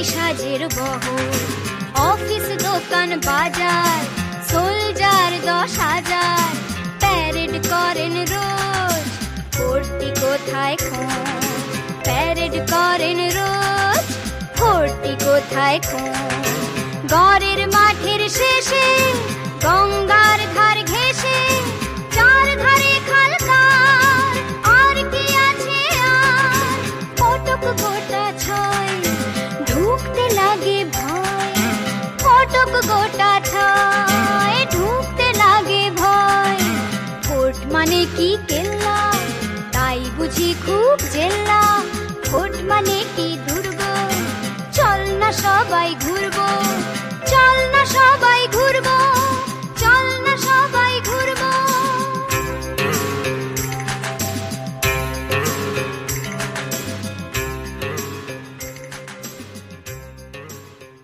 সাজের বহর, অফিস দোকান বাজার, সোলজার 10,000 প্যারেড করেন রোজ, ভর্তি কোথায় খুন, প্যারেড করেন রোজ, ভর্তি কোথায় খুন। গড়ের মাঠের শেষে গঙ্গার ধার ঘেঁষে, চার ধারে খালকার, আর কি আছে আর, ফটক গোটা ছয়, ঢুকতে লাগে ভয়, ফটক গোটা ছয়, ঢুকতে লাগে ভয়। ভোট মানে কি কেল্লা, তাই বুঝি খুব জেল্লা, ভোট মানে কি দুর্গ,